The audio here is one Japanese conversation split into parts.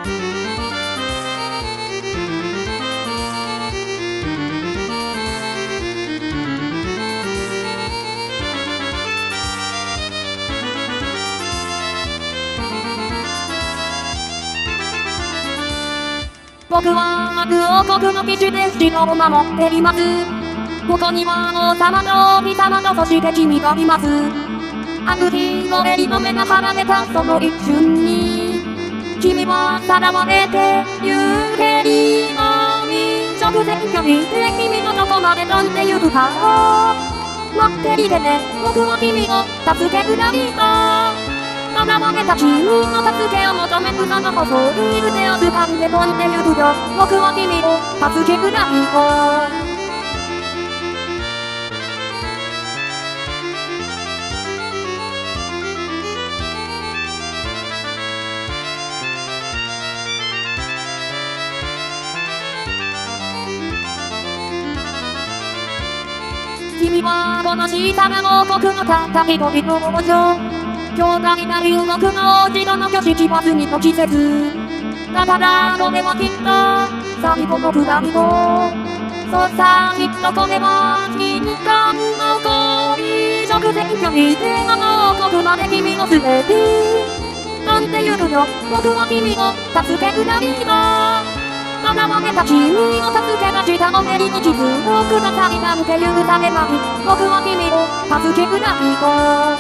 僕は王国の騎士で城を守っています。ここには王様と王様とそして君がいます。悪日の襟の目が離れたその一瞬に君はさらわれてゆけりのに直線距離で君のどこまで飛んでゆくか待っていてね、僕は君を助けるだりかまだ負けた君の助けを求めるその細い腕を掴んで飛んでゆくよ。僕は君を助けるだりか君はこの下の王国のたった一人の王女。強大な竜国の王子の挙式は次の季節。だからこれはきっと最後のプライド。そうさきっとこれは禁断の恋。直線距離であの王国まで君を連れて飛んでゆくよ。僕は君を助けるだりだまだ負けた君を助け出したのめりに傷をくださいなんて許されない。僕は君を助けるだりだ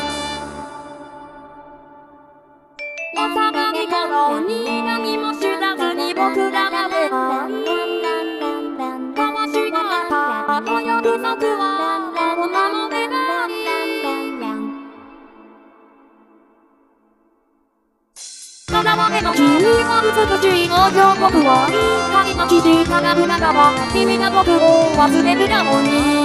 幼い頃に何も知らずに僕らが出会い交わしたあの約束はもう守れないまだまでの君は美しい王女僕は光の騎士かなるながら君が僕を忘れるだろうに